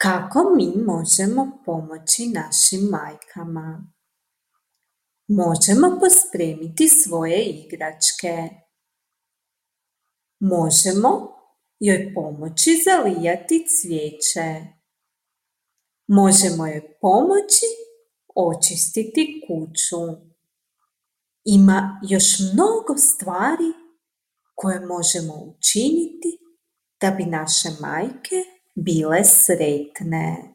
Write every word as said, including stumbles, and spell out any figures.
Kako mi možemo pomoći našim majkama? Možemo pospremiti svoje igračke. Možemo joj pomoći zalijati cvijeće. Možemo joj pomoći očistiti kuću. Ima još mnogo stvari koje možemo učiniti da bi naše majke bile sretne.